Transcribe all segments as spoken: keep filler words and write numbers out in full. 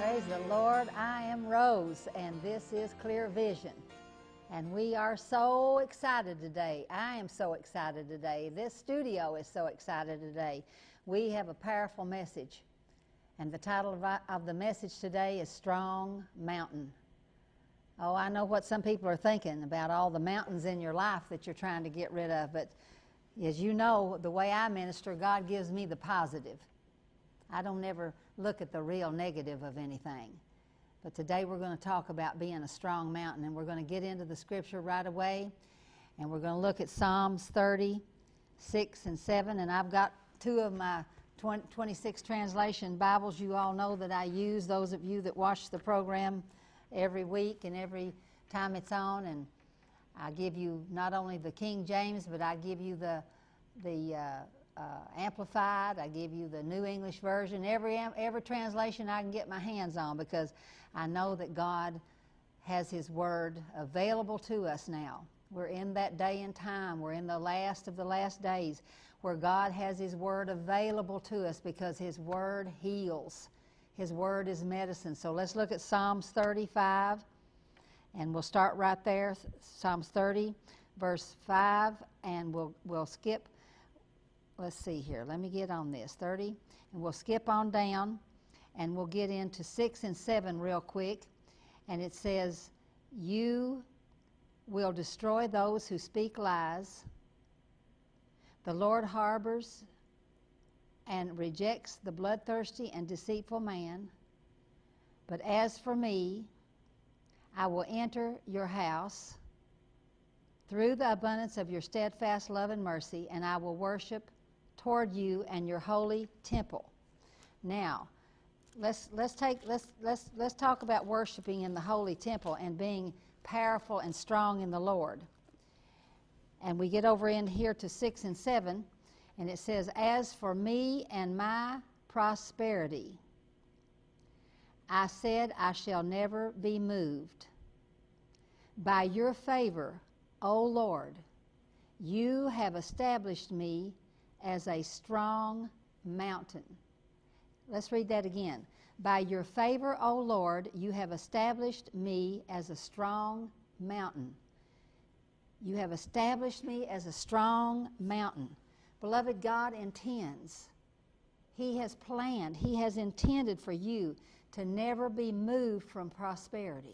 Praise the Lord. I am Rose, and this is Clear Vision. And we are so excited today. I am so excited today. This studio is so excited today. We have a powerful message. And the title of, of the message today is Strong Mountain. Oh, I know what some people are thinking about all the mountains in your life that you're trying to get rid of. But as you know, the way I minister, God gives me the positive. I don't ever look at the real negative of anything. But today we're going to talk about being a strong mountain, and we're going to get into the scripture right away, and we're going to look at Psalms thirty, six and seven, and I've got two of my twenty-six translation Bibles you all know that I use, those of you that watch the program every week and every time it's on, and I give you not only the King James, but I give you the the uh, Uh, Amplified. I give you the New English Version, every every translation I can get my hands on, because I know that God has His Word available to us now. We're in that day and time. We're in the last of the last days where God has His Word available to us, because His Word heals. His Word is medicine. So let's look at Psalms thirty-five, and we'll start right there. Psalms thirty, verse five, and we'll we'll skip. Let's see here. Let me get on this. thirty. And we'll skip on down, and we'll get into six and seven real quick. And it says, "You will destroy those who speak lies. The Lord harbors and rejects the bloodthirsty and deceitful man. But as for me, I will enter your house through the abundance of your steadfast love and mercy, and I will worship toward you and your holy temple." Now, let's let's take let's let's let's talk about worshiping in the holy temple and being powerful and strong in the Lord. And we get over in here to six and seven, and it says, "As for me and my prosperity, I said I shall never be moved. By your favor, O Lord, you have established me as a strong mountain." Let's read that again. "By your favor, O Lord, you have established me as a strong mountain." You have established me as a strong mountain. Beloved, God intends. He has planned. He has intended for you to never be moved from prosperity.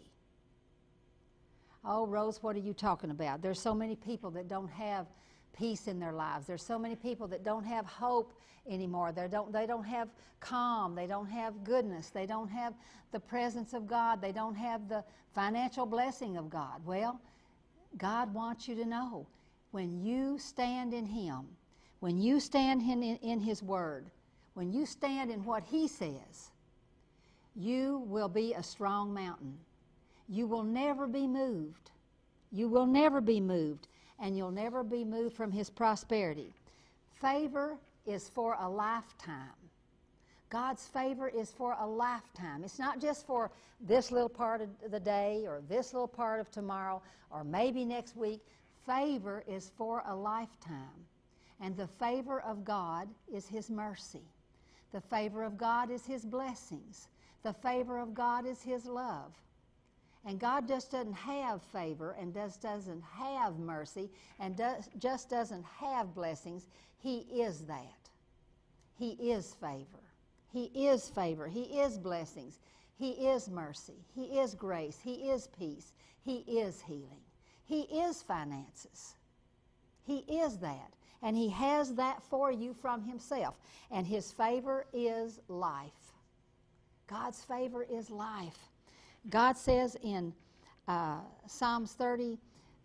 Oh, Rose, what are you talking about? There's so many people that don't have peace in their lives. There's so many people that don't have hope anymore. They don't, they don't have calm. They don't have goodness. They don't have the presence of God. They don't have the financial blessing of God. Well, God wants you to know, when you stand in Him, when you stand in, in, in His Word, when you stand in what He says, you will be a strong mountain. You will never be moved. You will never be moved. And you'll never be moved from His prosperity. Favor is for a lifetime. God's favor is for a lifetime. It's not just for this little part of the day or this little part of tomorrow or maybe next week. Favor is for a lifetime. And the favor of God is His mercy. The favor of God is His blessings. The favor of God is His love. And God just doesn't have favor and just doesn't have mercy and does, just doesn't have blessings. He is that. He is favor. He is favor. He is blessings. He is mercy. He is grace. He is peace. He is healing. He is finances. He is that. And He has that for you from Himself. And His favor is life. God's favor is life. God says in uh, Psalms thirty-five,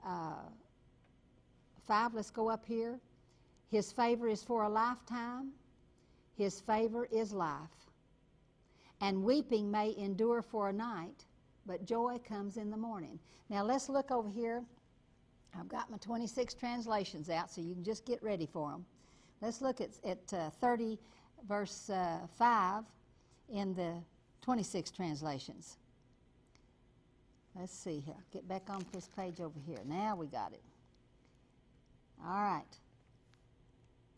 let's go up here, His favor is for a lifetime. His favor is life. And weeping may endure for a night, but joy comes in the morning. Now let's look over here. I've got my twenty-six translations out, so you can just get ready for them. Let's look at, at uh, thirty, verse uh, five in the twenty-six translations. Let's see here. Get back on this page over here. Now we got it. All right.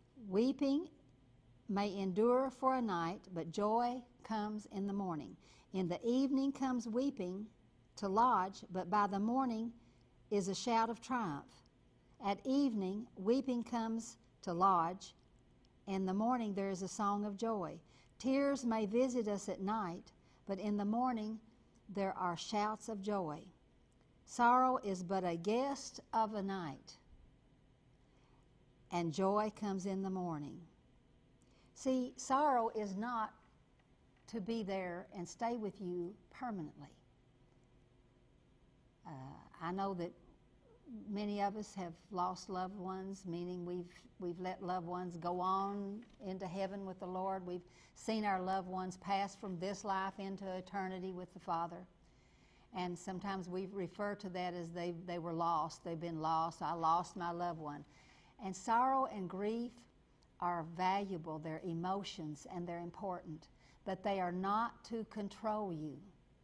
"Weeping may endure for a night, but joy comes in the morning." In the evening comes weeping to lodge, but by the morning is a shout of triumph. At evening, weeping comes to lodge. In the morning there is a song of joy. Tears may visit us at night, but in the morning there are shouts of joy. Sorrow is but a guest of a night, and joy comes in the morning. See, sorrow is not to be there and stay with you permanently. Uh, I know that many of us have lost loved ones, meaning we've we've let loved ones go on into heaven with the Lord. We've seen our loved ones pass from this life into eternity with the Father. And sometimes we refer to that as they, they were lost. They've been lost. I lost my loved one. And sorrow and grief are valuable. They're emotions and they're important. But they are not to control you.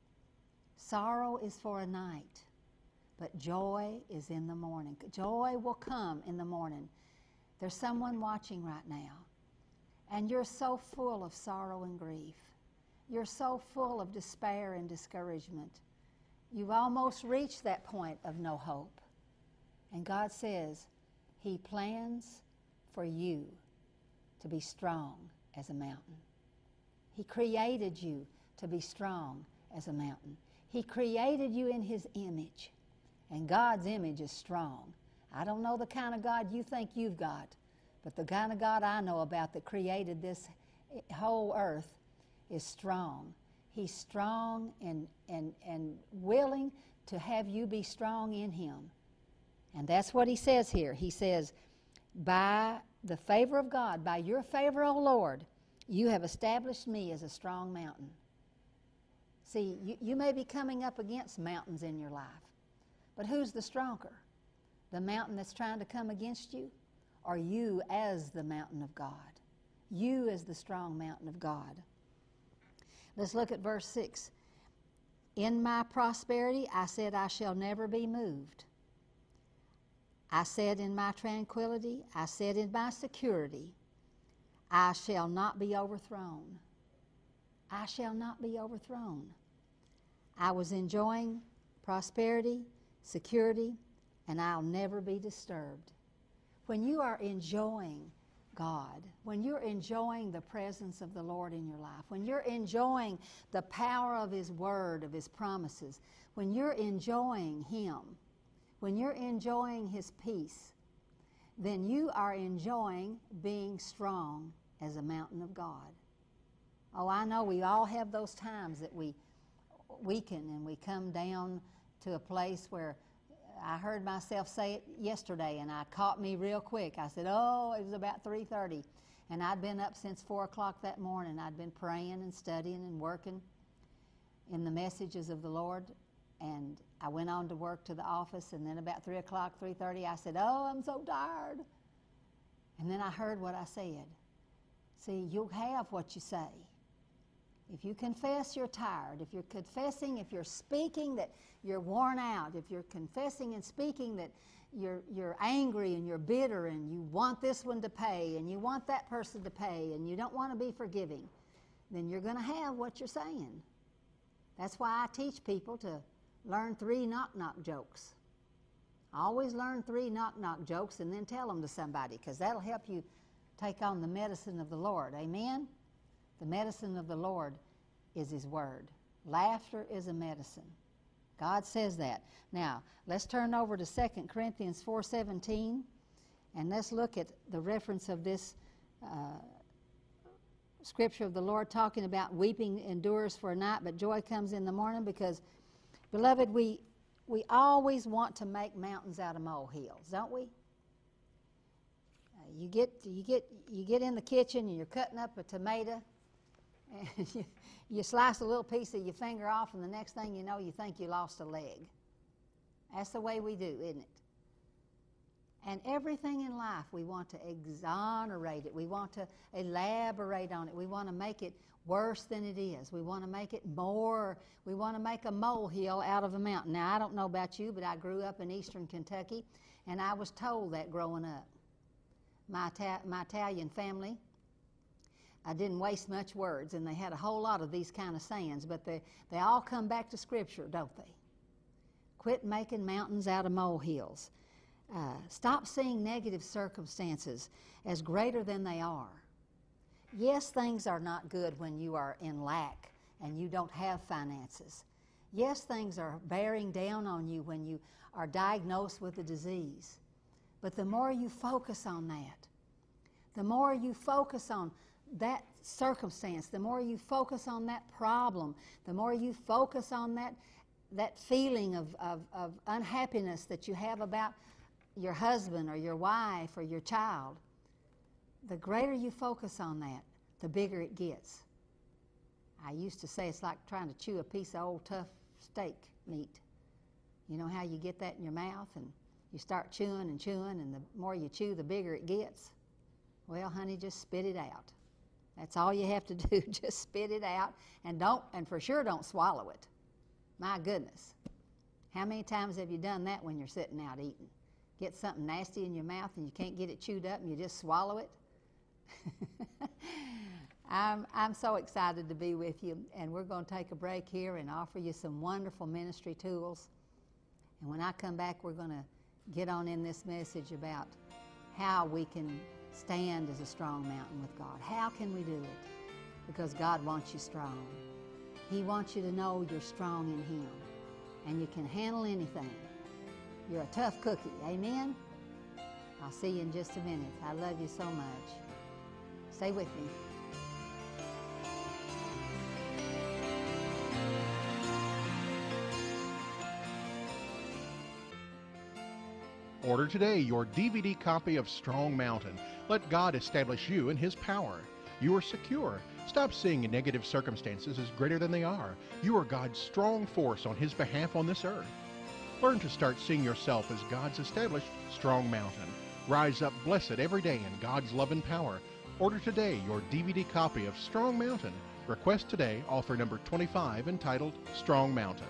Sorrow is for a night, but joy is in the morning. Joy will come in the morning. There's someone watching right now, and you're so full of sorrow and grief. You're so full of despair and discouragement. You've almost reached that point of no hope. And God says He plans for you to be strong as a mountain. He created you to be strong as a mountain. He created you in His image. And God's image is strong. I don't know the kind of God you think you've got, but the kind of God I know about that created this whole earth is strong. He's strong and, and, and willing to have you be strong in Him. And that's what He says here. He says, by the favor of God, by your favor, O Lord, you have established me as a strong mountain. See, you, you may be coming up against mountains in your life, but who's the stronger? The mountain that's trying to come against you, or you as the mountain of God? You as the strong mountain of God. Let's look at verse six. In my prosperity I said, I shall never be moved. I said in my tranquility, I said in my security, I shall not be overthrown. I shall not be overthrown. I was enjoying prosperity, security, and I'll never be disturbed. When you are enjoying God, when you're enjoying the presence of the Lord in your life, when you're enjoying the power of His Word, of His promises, when you're enjoying Him, when you're enjoying His peace, then you are enjoying being strong as a mountain of God. Oh, I know we all have those times that we weaken and we come down to a place where I heard myself say it yesterday, and I caught me real quick. I said, oh, it was about three thirty, and I'd been up since four o'clock that morning. I'd been praying and studying and working in the messages of the Lord, and I went on to work to the office, and then about three o'clock, three thirty, I said, oh, I'm so tired. And then I heard what I said. See, you'll have what you say. If you confess you're tired, if you're confessing, if you're speaking that you're worn out, if you're confessing and speaking that you're, you're angry and you're bitter and you want this one to pay and you want that person to pay and you don't want to be forgiving, then you're going to have what you're saying. That's why I teach people to learn three knock-knock jokes. Always learn three knock-knock jokes and then tell them to somebody, because that'll help you take on the medicine of the Lord. Amen? The medicine of the Lord is His Word. Laughter is a medicine. God says that. Now, let's turn over to Second Corinthians four seventeen, and let's look at the reference of this uh, scripture of the Lord talking about weeping endures for a night, but joy comes in the morning, because, beloved, we, we always want to make mountains out of molehills, don't we? Uh, you get, you get, you get in the kitchen and you're cutting up a tomato, and you, you slice a little piece of your finger off, and the next thing you know, you think you lost a leg. That's the way we do, isn't it? And everything in life, we want to exonerate it. We want to elaborate on it. We want to make it worse than it is. We want to make it more. We want to make a molehill out of a mountain. Now, I don't know about you, but I grew up in eastern Kentucky, and I was told that growing up. My, Ita- my Italian family, I didn't waste much words, and they had a whole lot of these kind of sayings, but they, they all come back to Scripture, don't they? Quit making mountains out of molehills. Uh, stop seeing negative circumstances as greater than they are. Yes, things are not good when you are in lack and you don't have finances. Yes, things are bearing down on you when you are diagnosed with a disease. But the more you focus on that, the more you focus on that circumstance, the more you focus on that problem, the more you focus on that, that feeling of, of, of unhappiness that you have about your husband or your wife or your child, the greater you focus on that, the bigger it gets. I used to say it's like trying to chew a piece of old tough steak meat. You know how you get that in your mouth and you start chewing and chewing, and the more you chew, the bigger it gets? Well, honey, just spit it out. That's all you have to do. Just spit it out, and don't, and for sure don't swallow it. My goodness. How many times have you done that when you're sitting out eating? Get something nasty in your mouth and you can't get it chewed up and you just swallow it? I'm, I'm so excited to be with you, and we're going to take a break here and offer you some wonderful ministry tools. And when I come back, we're going to get on in this message about how we can stand as a strong mountain with God. How can we do it? Because God wants you strong. He wants you to know you're strong in Him, and you can handle anything. You're a tough cookie. Amen? I'll see you in just a minute. I love you so much. Stay with me. Order today your D V D copy of Strong Mountain. Let God establish you in His power. You are secure. Stop seeing negative circumstances as greater than they are. You are God's strong force on His behalf on this earth. Learn to start seeing yourself as God's established strong mountain. Rise up blessed every day in God's love and power. Order today your D V D copy of Strong Mountain. Request today offer number twenty-five entitled Strong Mountain.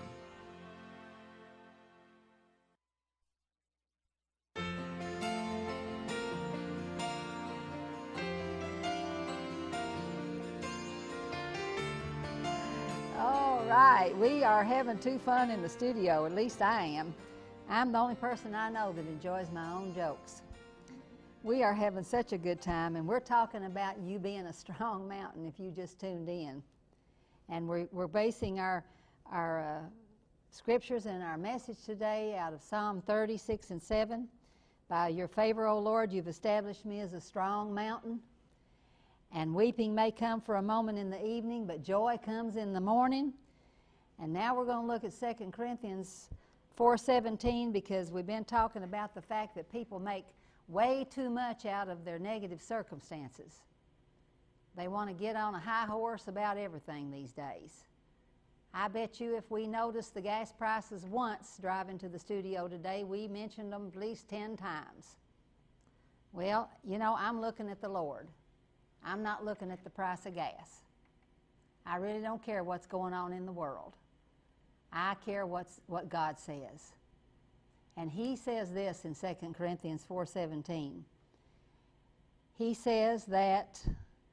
Right, we are having too fun in the studio, at least I am. I'm the only person I know that enjoys my own jokes. We are having such a good time, and we're talking about you being a strong mountain if you just tuned in. And we're, we're basing our, our uh, scriptures and our message today out of Psalm thirty-six and seven. By your favor, O Lord, you've established me as a strong mountain. And weeping may come for a moment in the evening, but joy comes in the morning. And now we're going to look at Second Corinthians four seventeen, because we've been talking about the fact that people make way too much out of their negative circumstances. They want to get on a high horse about everything these days. I bet you if we noticed the gas prices once driving to the studio today, we mentioned them at least ten times. Well, you know, I'm looking at the Lord. I'm not looking at the price of gas. I really don't care what's going on in the world. I care what's, what God says. And He says this in Second Corinthians four seventeen. He says that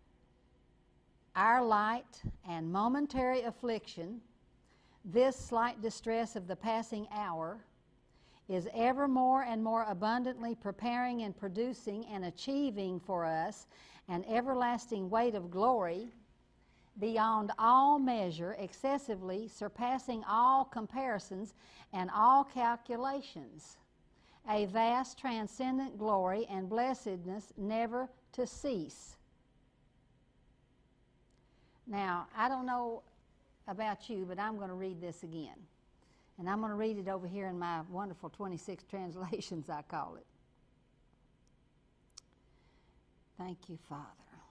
our light and momentary affliction, this slight distress of the passing hour, is ever more and more abundantly preparing and producing and achieving for us an everlasting weight of glory beyond all measure, excessively surpassing all comparisons and all calculations, a vast transcendent glory and blessedness never to cease. Now, I don't know about you, but I'm going to read this again. And I'm going to read it over here in my wonderful twenty-six translations, I call it. Thank you, Father.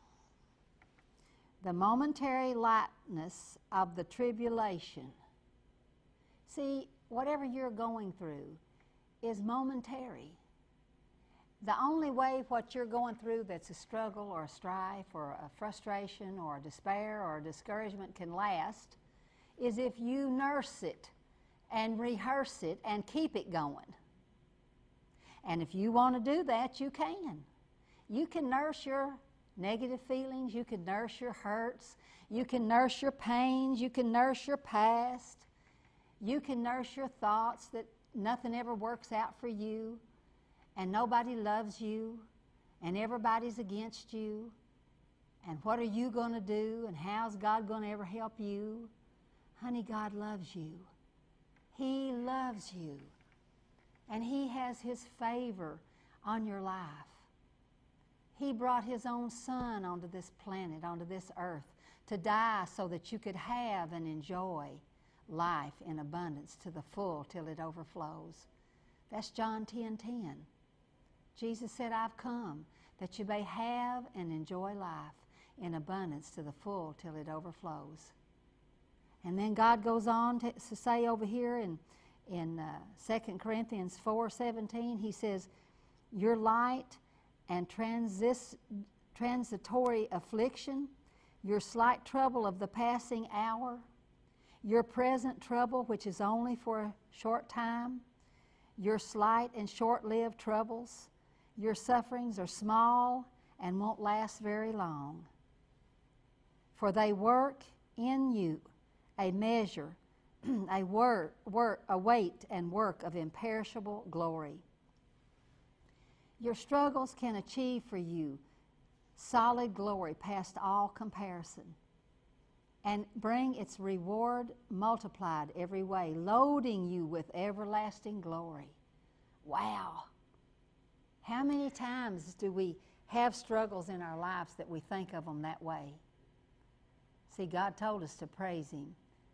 The momentary lightness of the tribulation. See, whatever you're going through is momentary. The only way what you're going through that's a struggle or a strife or a frustration or a despair or a discouragement can last is if you nurse it and rehearse it and keep it going. And if you want to do that, you can. You can nurse your negative feelings. You can nurse your hurts. You can nurse your pains. You can nurse your past. You can nurse your thoughts that nothing ever works out for you and nobody loves you and everybody's against you. And what are you going to do? And how's God going to ever help you? Honey, God loves you. He loves you. And He has His favor on your life. He brought His own Son onto this planet, onto this earth, to die so that you could have and enjoy life in abundance to the full till it overflows. That's John ten ten. Jesus said, I've come that you may have and enjoy life in abundance to the full till it overflows. And then God goes on to, to say over here in, in uh, Second Corinthians four seventeen, He says, your light and transis, transitory affliction, your slight trouble of the passing hour, your present trouble, which is only for a short time, your slight and short-lived troubles, your sufferings are small and won't last very long. For they work in you a measure, a work, work, a weight and work of imperishable glory. Your struggles can achieve for you solid glory past all comparison, and bring its reward multiplied every way, loading you with everlasting glory. Wow. How many times do we have struggles in our lives that we think of them that way? See, God told us to praise Him,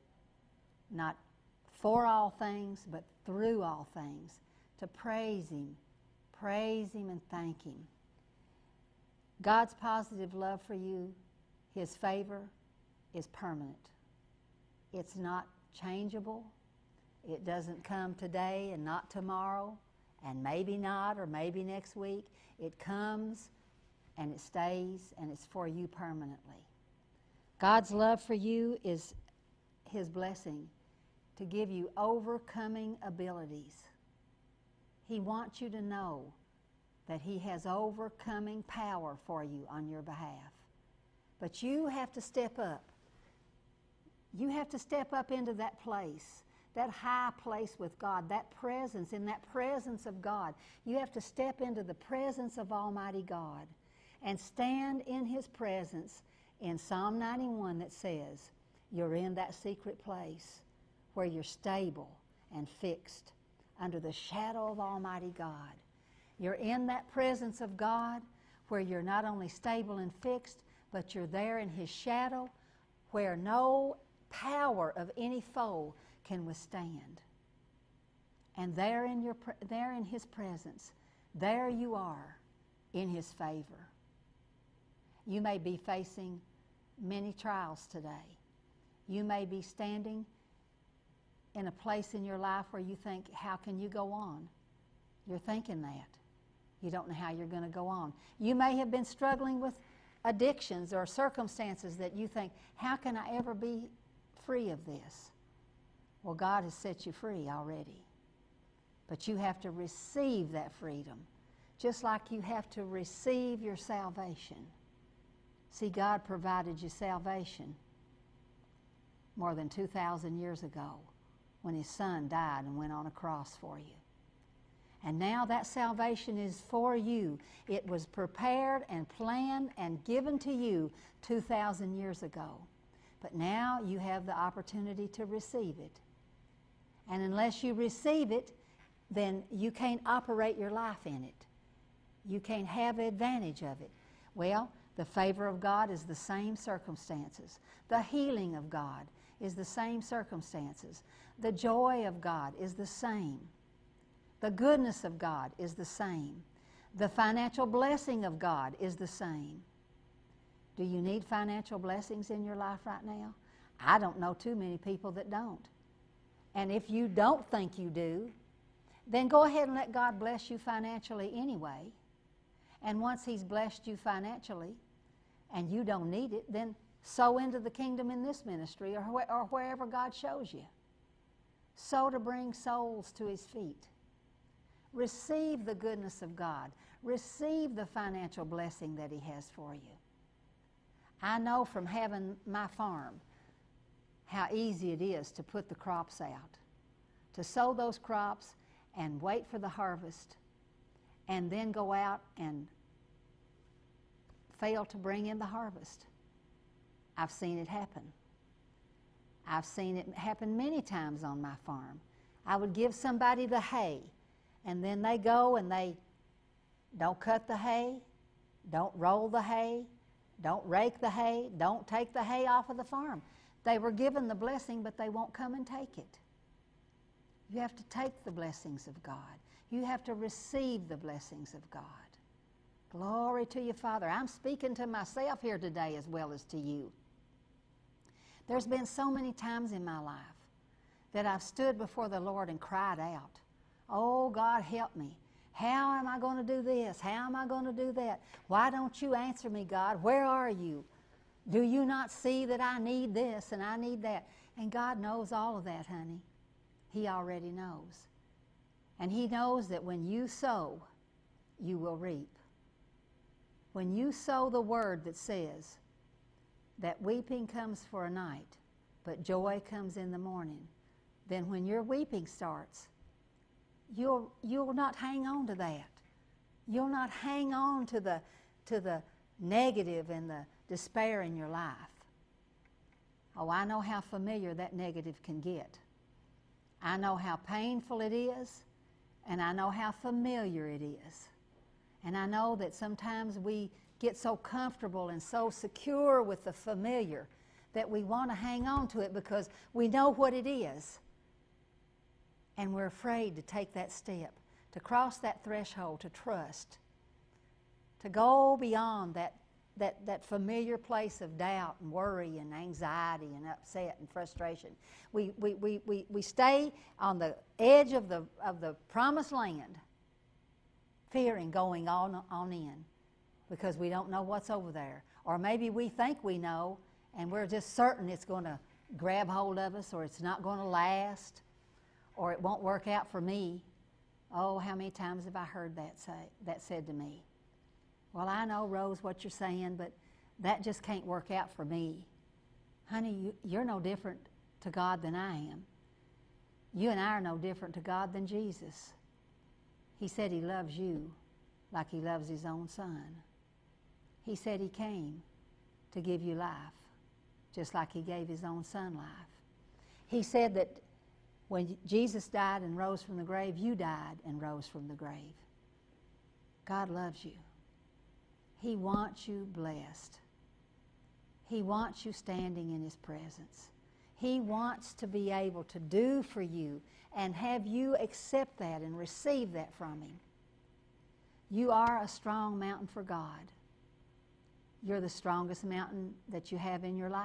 not for all things, but through all things, to praise Him, praise Him and thank Him. God's positive love for you, His favor, is permanent. It's not changeable. It doesn't come today and not tomorrow, and maybe not, or maybe next week. It comes and it stays, and it's for you permanently. God's love for you is His blessing to give you overcoming abilities. He wants you to know that He has overcoming power for you on your behalf. But you have to step up. You have to step up into that place, that high place with God, that presence, in that presence of God. You have to step into the presence of Almighty God and stand in His presence in Psalm ninety-one that says, you're in that secret place where you're stable and fixed under the shadow of Almighty God. You're in that presence of God where you're not only stable and fixed, but you're there in His shadow where no power of any foe can withstand. And there in, your, there in His presence, there you are in His favor. You may be facing many trials today. You may be standing in a place in your life where you think, how can you go on? You're thinking that. You don't know how you're going to go on. You may have been struggling with addictions or circumstances that you think, how can I ever be free of this? Well, God has set you free already. But you have to receive that freedom, just like you have to receive your salvation. See, God provided you salvation more than two thousand years ago when His Son died and went on a cross for you. And now that salvation is for you. It was prepared and planned and given to you two thousand years ago. But now you have the opportunity to receive it. And unless you receive it, then you can't operate your life in it. You can't have advantage of it. Well, the favor of God is the same circumstances. The healing of God is the same circumstances. The joy of God is the same. The goodness of God is the same. The financial blessing of God is the same. Do you need financial blessings in your life right now? I don't know too many people that don't. And if you don't think you do, then go ahead and let God bless you financially anyway. And once He's blessed you financially and you don't need it, then sow into the kingdom in this ministry or, wh- or wherever God shows you. Sow to bring souls to His feet. Receive the goodness of God. Receive the financial blessing that He has for you. I know from having my farm how easy it is to put the crops out, to sow those crops and wait for the harvest, and then go out and fail to bring in the harvest. I've seen it happen. I've seen it happen many times on my farm. I would give somebody the hay, and then they go and they don't cut the hay, don't roll the hay, don't rake the hay, don't take the hay off of the farm. They were given the blessing, but they won't come and take it. You have to take the blessings of God. You have to receive the blessings of God. Glory to you, Father. I'm speaking to myself here today as well as to you. There's been so many times in my life that I've stood before the Lord and cried out, oh, God, help me. How am I going to do this? How am I going to do that? Why don't you answer me, God? Where are you? Do you not see that I need this and I need that? And God knows all of that, honey. He already knows. And He knows that when you sow, you will reap. When you sow the word that says that weeping comes for a night, but joy comes in the morning, then when your weeping starts, you'll, you'll not hang on to that. You'll not hang on to the, to the negative and the despair in your life. Oh, I know how familiar that negative can get. I know how painful it is, and I know how familiar it is. And I know that sometimes we get so comfortable and so secure with the familiar that we want to hang on to it because we know what it is. And we're afraid to take that step, to cross that threshold, to trust, to go beyond that, that, that familiar place of doubt and worry and anxiety and upset and frustration. We, we, we, we, we stay on the edge of the, of the promised land, fearing going on, on in because we don't know what's over there. Or maybe we think we know and we're just certain it's going to grab hold of us, or it's not going to last, or it won't work out for me. Oh, how many times have I heard that say, that said to me? Well, I know, Rose, what you're saying, but that just can't work out for me. Honey, you, you're no different to God than I am. You and I are no different to God than Jesus. He said He loves you like He loves His own Son. He said He came to give you life, just like He gave His own Son life. He said that when Jesus died and rose from the grave, you died and rose from the grave. God loves you. He wants you blessed. He wants you standing in His presence. He wants to be able to do for you and have you accept that and receive that from Him. You are a strong mountain for God. You're the strongest mountain that you have in your life.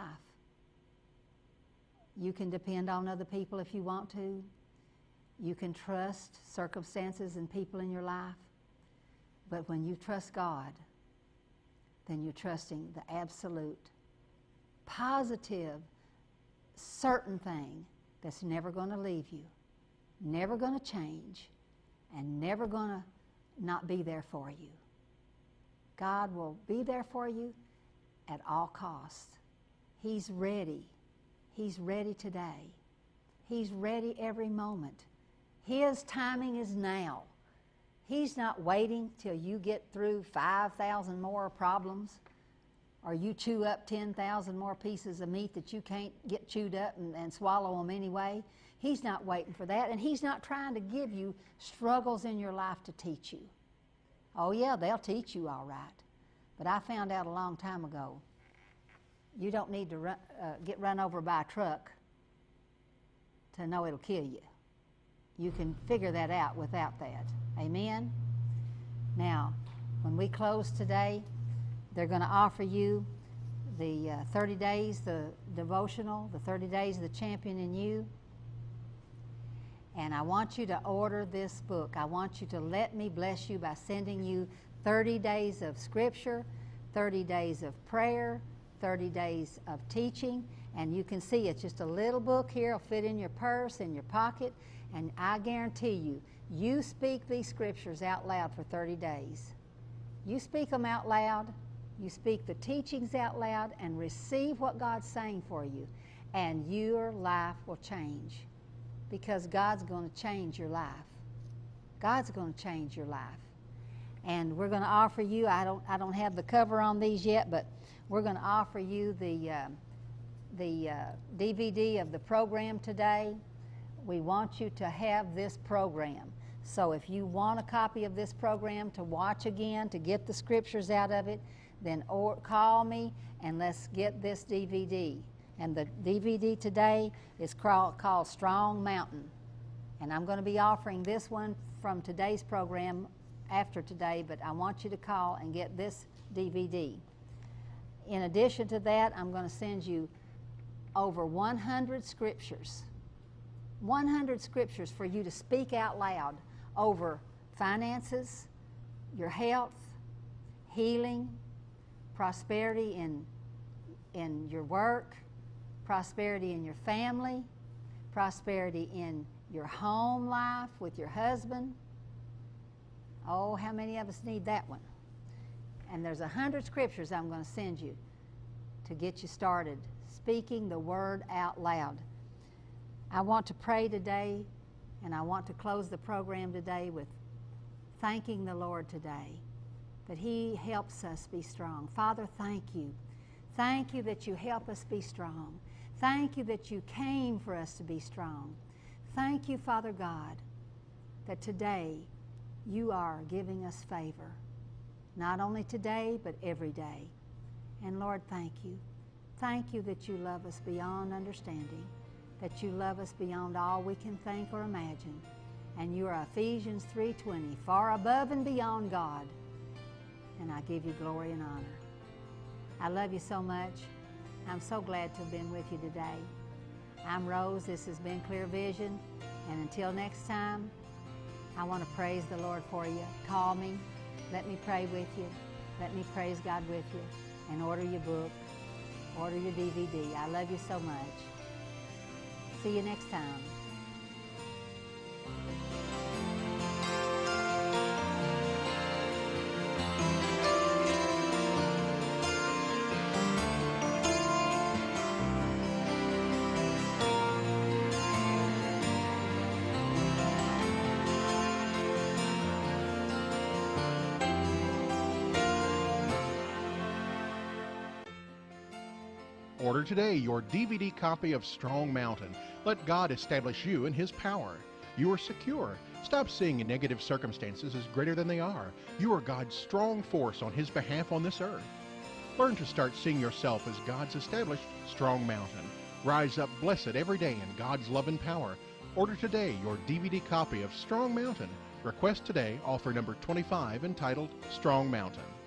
You can depend on other people if you want to. You can trust circumstances and people in your life. But when you trust God, then you're trusting the absolute, positive, certain thing that's never going to leave you, never going to change, and never going to not be there for you. God will be there for you at all costs. He's ready. He's ready today. He's ready every moment. His timing is now. He's not waiting till you get through five thousand more problems, or you chew up ten thousand more pieces of meat that you can't get chewed up and, and swallow them anyway. He's not waiting for that, and He's not trying to give you struggles in your life to teach you. Oh yeah, they'll teach you all right. But I found out a long time ago, you don't need to run, uh, get run over by a truck to know it'll kill you. You can figure that out without that. Amen? Now, when we close today, they're going to offer you the uh, thirty days, the devotional, the thirty days of the champion in you. And I want you to order this book. I want you to let me bless you by sending you thirty days of scripture, thirty days of prayer, thirty days of teaching. And you can see it's just a little book here. It'll fit in your purse, in your pocket. And I guarantee you, you speak these scriptures out loud for thirty days. You speak them out loud, You speak the teachings out loud and receive what God's saying for you, and your life will change, because God's going to change your life. God's going to change your life. And we're going to offer you, I don't, I don't have the cover on these yet, but we're going to offer you the, uh, the uh, D V D of the program today. We want you to have this program. So if you want a copy of this program to watch again, to get the scriptures out of it, then or, call me and let's get this D V D. And the D V D today is called, called Strong Mountain. And I'm going to be offering this one from today's program after today, but I want you to call and get this D V D. In addition to that, I'm going to send you over one hundred scriptures. one hundred scriptures for you to speak out loud over finances, your health, healing, prosperity in, in your work, prosperity in your family, prosperity in your home life with your husband. Oh, how many of us need that one? And there's a hundred scriptures I'm going to send you to get you started speaking the word out loud. I want to pray today, and I want to close the program today with thanking the Lord today that He helps us be strong. Father, thank you. Thank you that you help us be strong. Thank you that you came for us to be strong. Thank you, Father God, that today you are giving us favor. Not only today, but every day. And Lord, thank you. Thank you that you love us beyond understanding, that you love us beyond all we can think or imagine. And you are Ephesians three twenty, far above and beyond God. And I give you glory and honor. I love you so much. I'm so glad to have been with you today. I'm Rose. This has been Clear Vision. And until next time, I want to praise the Lord for you. Call me. Let me pray with you. Let me praise God with you. And order your book. Order your D V D. I love you so much. See you next time. Order today your D V D copy of Strong Mountain. Let God establish you in His power. You are secure. Stop seeing negative circumstances as greater than they are. You are God's strong force on His behalf on this earth. Learn to start seeing yourself as God's established strong mountain. Rise up blessed every day in God's love and power. Order today your D V D copy of Strong Mountain. Request today offer number twenty-five entitled Strong Mountain.